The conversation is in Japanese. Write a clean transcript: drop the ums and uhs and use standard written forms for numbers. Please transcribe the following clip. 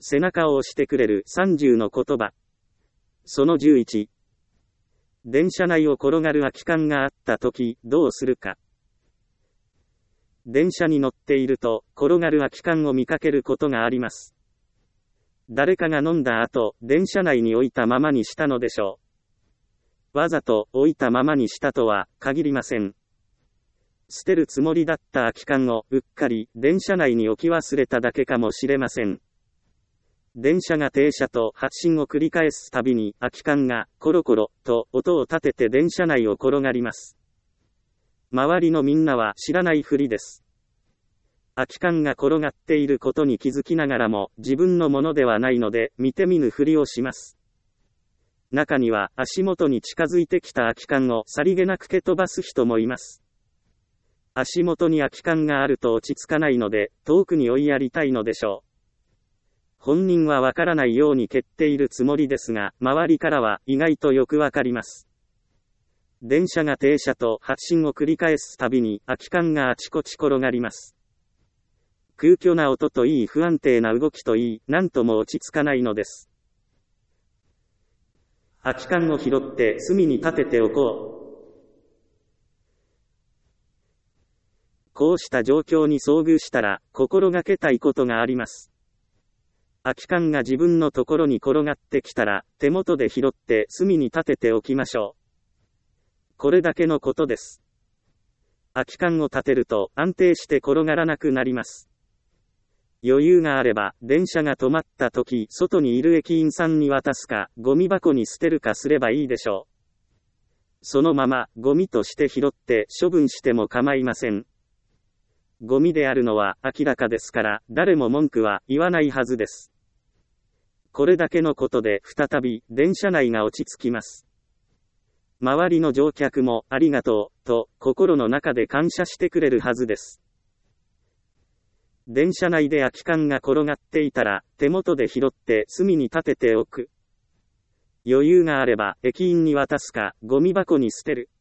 背中を押してくれる30の言葉。その11。電車内を転がる空き缶があったとき、どうするか。電車に乗っていると、転がる空き缶を見かけることがあります。誰かが飲んだ後、電車内に置いたままにしたのでしょう。わざと置いたままにしたとは限りません。捨てるつもりだった空き缶をうっかり電車内に置き忘れただけかもしれません。電車が停車と発進を繰り返すたびに空き缶がコロコロと音を立てて電車内を転がります。周りのみんなは知らないふりです。空き缶が転がっていることに気づきながらも自分のものではないので見て見ぬふりをします。中には足元に近づいてきた空き缶をさりげなく蹴飛ばす人もいます。足元に空き缶があると落ち着かないので遠くに追いやりたいのでしょう。本人はわからないように蹴っているつもりですが、周りからは意外とよくわかります。電車が停車と発進を繰り返すたびに空き缶があちこち転がります。空虚な音といい不安定な動きといい、なんとも落ち着かないのです。空き缶を拾って隅に立てておこう。こうした状況に遭遇したら、心がけたいことがあります。空き缶が自分のところに転がってきたら、手元で拾って隅に立てておきましょう。これだけのことです。空き缶を立てると安定して転がらなくなります。余裕があれば、電車が止まった時、外にいる駅員さんに渡すか、ゴミ箱に捨てるかすればいいでしょう。そのまま、ゴミとして拾って処分しても構いません。ゴミであるのは明らかですから、誰も文句は言わないはずです。これだけのことで再び電車内が落ち着きます。周りの乗客もありがとうと心の中で感謝してくれるはずです。電車内で空き缶が転がっていたら手元で拾って隅に立てておく。余裕があれば駅員に渡すかゴミ箱に捨てる。